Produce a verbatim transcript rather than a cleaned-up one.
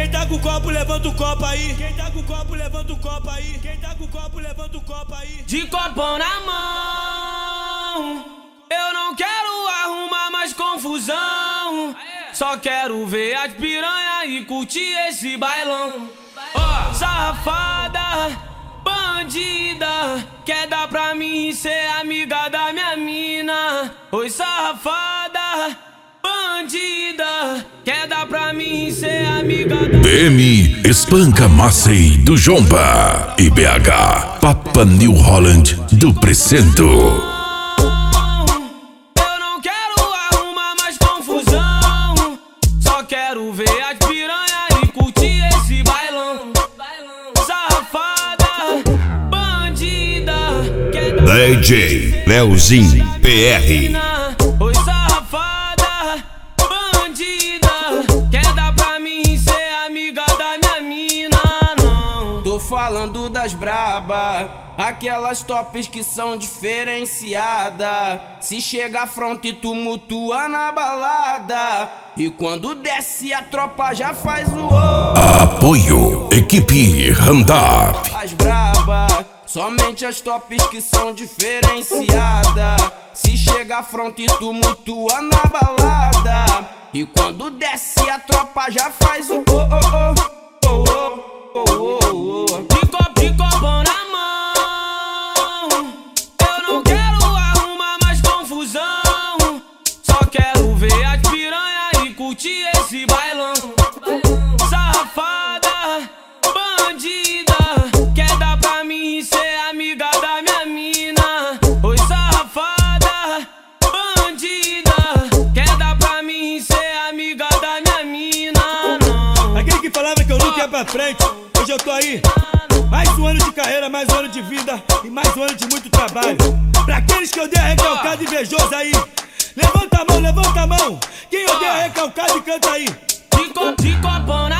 Quem tá com o copo, levanta o copo aí. Quem tá com o copo, levanta o copo aí. Quem tá com o copo, levanta o copo aí. De copão na mão, eu não quero arrumar mais confusão. Só quero ver as piranha e curtir esse bailão. Ó, oh, safada, bandida, quer dar pra mim ser amiga da minha mina. Oi, safada, bandida, quer dar pra mim ser amiga da B M Espanca Massey do Jomba e B H Papa New Holland do Precinto. Eu não quero arrumar mais confusão, só quero ver as piranha e curtir esse bailão. Safada, bandida, quer dar D J Leozinho P R. Oi, safada, bandida, quer dar pra mim ser amiga da minha mina, não. Tô falando das braba, aquelas tops que são diferenciadas. Se chega front e tumultua na balada, e quando desce a tropa já faz o oh. Apoio Equipe Randap. As braba, somente as tops que são diferenciadas. Se chega front e tumultua na balada, e quando desce a tropa já faz o oh oh oh oh oh oh oh. De copo, de copão na mão, eu não quero arrumar mais confusão, só quero ver as piranha e curtir esse bailão. Safada, bandida, quer dar pra mim ser amiga da minha mina. Oi, safada, bandida, quer dar pra mim ser amiga da minha mina, não. Aquele que falava que eu nunca ia pra frente, hoje eu tô aí. Mais um ano de carreira, mais um ano de vida e mais um ano de muito trabalho. Pra aqueles que odeiam recalcado e invejoso aí, levanta a mão, levanta a mão. Quem odeia recalcado e canta aí. De, co de copão na